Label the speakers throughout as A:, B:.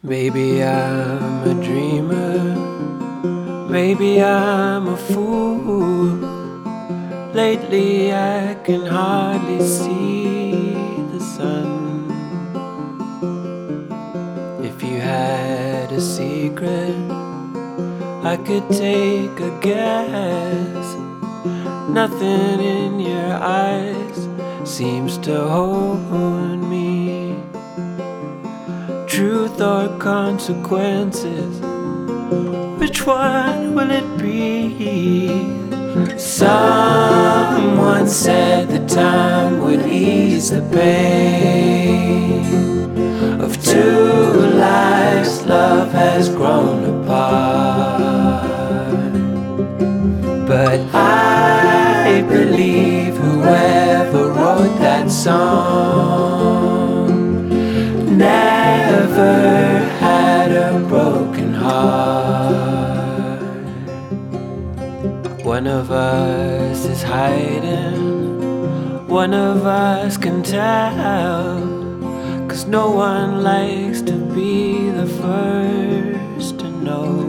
A: Maybe I'm a dreamer, maybe I'm a fool. Lately I can hardly see the sun. If you had a secret, I could take a guess. Nothing in your eyes seems to hold me. Truth or consequences, which one will it be? Someone said that time would ease the pain of two lives. Love has grown apart, but I believe whoever wrote that song never had a broken heart. One of us is hiding, one of us can tell, 'cause no one likes to be the first to know.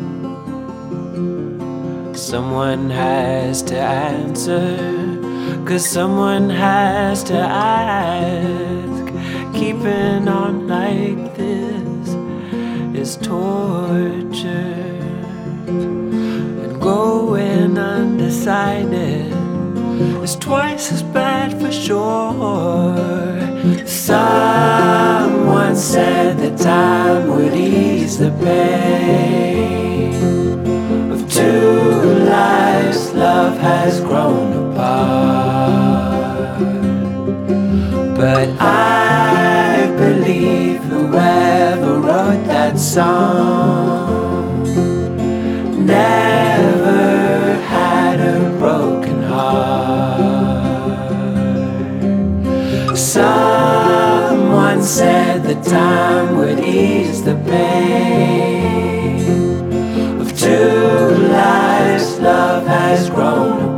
A: Someone has to answer, 'cause someone has to ask. Keeping on like this is torture, and going undecided is twice as bad for sure. Someone said that time would ease the pain of two lives. Love has grown apart, but I believe whoever wrote that song never had a broken heart. Someone said that time would ease the pain of two lives. Love has grown apart.